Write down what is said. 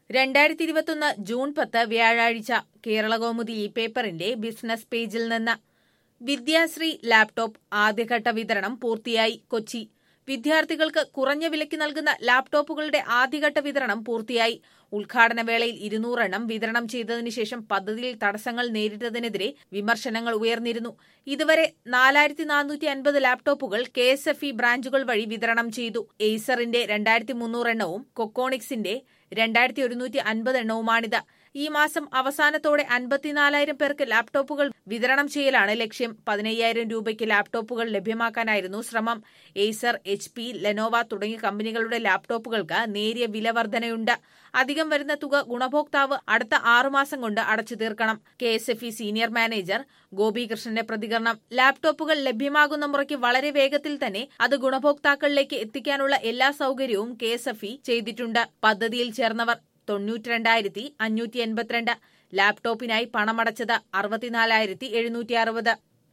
2021 June 10 വ്യാഴാഴ്ച കേരളകൗമുദി ഈ പേപ്പറിന്റെ ബിസിനസ് പേജിൽ നിന്ന് വിദ്യാശ്രീ ലാപ്ടോപ്പ് ആദ്യഘട്ട വിതരണം പൂർത്തിയായി. കൊച്ചി വിദ്യാർത്ഥികൾക്ക് കുറഞ്ഞ വിലയ്ക്ക് നൽകുന്ന ലാപ്ടോപ്പുകളുടെ ആദ്യഘട്ട വിതരണം പൂർത്തിയായി. ഉദ്ഘാടന വേളയിൽ 200 എണ്ണം വിതരണം ചെയ്തതിനു ശേഷം പദ്ധതിയിൽ തടസ്സങ്ങൾ നേരിട്ടതിനെതിരെ വിമർശനങ്ങൾ ഉയർന്നിരുന്നു. ഇതുവരെ 4450 ലാപ്ടോപ്പുകൾ KSFE ബ്രാഞ്ചുകൾ വഴി വിതരണം ചെയ്തു. എയ്സറിന്റെ 2300 എണ്ണവും കൊക്കോണിക്സിന്റെ 2150 എണ്ണവുമാണിത്. ഈ മാസം അവസാനത്തോടെ 54,000 പേർക്ക് ലാപ്ടോപ്പുകൾ വിതരണം ചെയ്യലാണ് ലക്ഷ്യം. 15,000 രൂപയ്ക്ക് ലാപ്ടോപ്പുകൾ ലഭ്യമാക്കാനായിരുന്നു ശ്രമം. എയ്സർ, HP, ലെനോവ തുടങ്ങിയ കമ്പനികളുടെ ലാപ്ടോപ്പുകൾക്ക് നേരിയ വില വർധനയുണ്ട്. അധികം വരുന്ന തുക ഗുണഭോക്താവ് അടുത്ത 6 മാസം കൊണ്ട് അടച്ചു തീർക്കണം. KSFE സീനിയർ മാനേജർ ഗോപികൃഷ്ണന്റെ പ്രതികരണം: ലാപ്ടോപ്പുകൾ ലഭ്യമാകുന്ന മുറയ്ക്ക് വളരെ വേഗത്തിൽ തന്നെ അത് ഗുണഭോക്താക്കളിലേക്ക് എത്തിക്കാനുള്ള എല്ലാ സൗകര്യവും KSFE ചെയ്തിട്ടുണ്ട്. പദ്ധതിയിൽ ചേർന്നവർ 92,582, ലാപ്ടോപ്പിനായി പണമടച്ചത് 64,760.